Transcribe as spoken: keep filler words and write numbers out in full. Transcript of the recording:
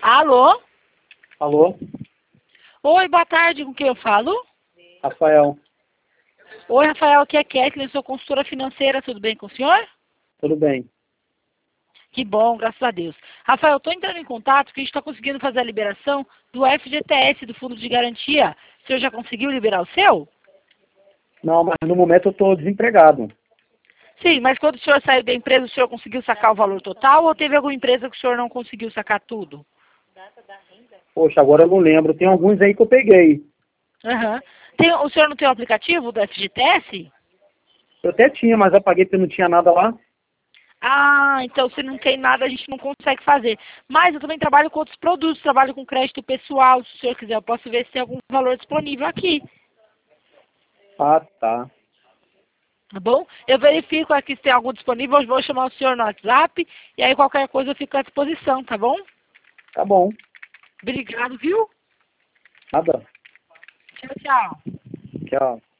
Alô? Alô? Oi, boa tarde, com quem eu falo? Rafael, Oi, Rafael, aqui é Kathleen, sou consultora financeira, tudo bem com o senhor? tudo bem? Que bom, graças a Deus. Rafael, eu estou entrando em contato porque a gente está conseguindo fazer a liberação do F G T S, do Fundo de Garantia. O senhor já conseguiu liberar o seu? Não, mas no momento eu estou desempregado. Sim, mas quando o senhor saiu da empresa, o senhor conseguiu sacar o valor total ou teve alguma empresa que o senhor não conseguiu sacar tudo? Poxa, agora eu não lembro. Tem alguns aí que eu peguei. Aham. Tem, o senhor não tem o aplicativo do F G T S? Eu até tinha, mas apaguei porque não tinha nada lá. Ah, então se não tem nada, a gente não consegue fazer. Mas eu também trabalho com outros produtos, trabalho com crédito pessoal. Se o senhor quiser, eu posso ver se tem algum valor disponível aqui. Ah, tá. Tá bom? Eu verifico aqui se tem algum disponível, eu vou chamar o senhor no WhatsApp, e aí qualquer coisa eu fico à disposição, tá bom? Tá bom. Obrigado, viu? Nada. Tchau, tchau. Tchau.